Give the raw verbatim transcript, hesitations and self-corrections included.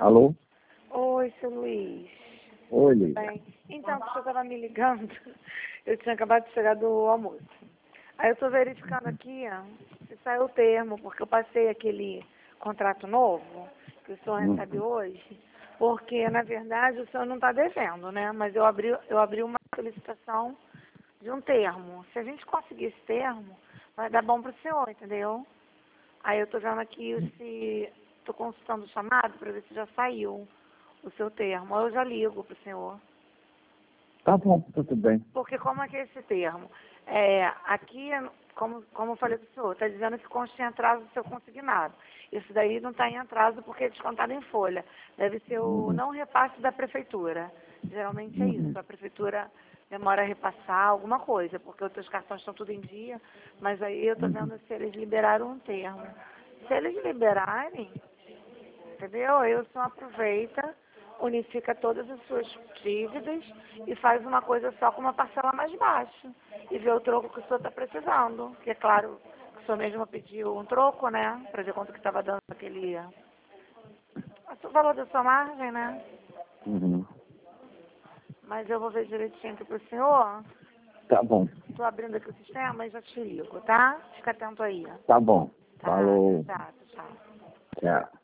Alô? Oi, seu Luiz. Oi, Lívia. Bem, então, você estava me ligando, eu tinha acabado de chegar do almoço. Aí eu estou verificando aqui ó, se saiu o termo, porque eu passei aquele contrato novo que o senhor recebe Uhum. hoje, porque, na verdade, o senhor não está devendo, né? Mas eu abri, eu abri uma solicitação de um termo. Se a gente conseguir esse termo, vai dar bom para o senhor, entendeu? Aí eu estou vendo aqui se... Estou consultando o chamado para ver se já saiu o seu termo. Ou eu já ligo para o senhor. Tá bom, tudo bem. Porque como é que é esse termo? É, aqui, como, como eu falei para o senhor, está dizendo que consta em atraso do seu consignado. Isso daí não está em atraso porque é descontado em folha. Deve ser o Uhum. não repasse da prefeitura. Geralmente é Uhum. isso. A prefeitura demora a repassar alguma coisa, porque os seus cartões estão tudo em dia, mas aí eu estou Uhum. vendo se eles liberaram um termo. Se eles liberarem, entendeu? Aí o senhor aproveita, unifica todas as suas dívidas e faz uma coisa só com uma parcela mais baixa. E vê o troco que o senhor está precisando. Que é claro que o senhor mesmo pediu um troco, né? Para ver quanto que estava dando aquele... O valor da sua margem, né? Uhum. Mas eu vou ver direitinho aqui para o senhor. Tá bom, Estou abrindo aqui o sistema e já te ligo, tá? Fica atento aí. tá bom. Tá, Falou. tá, tchau. Tchau.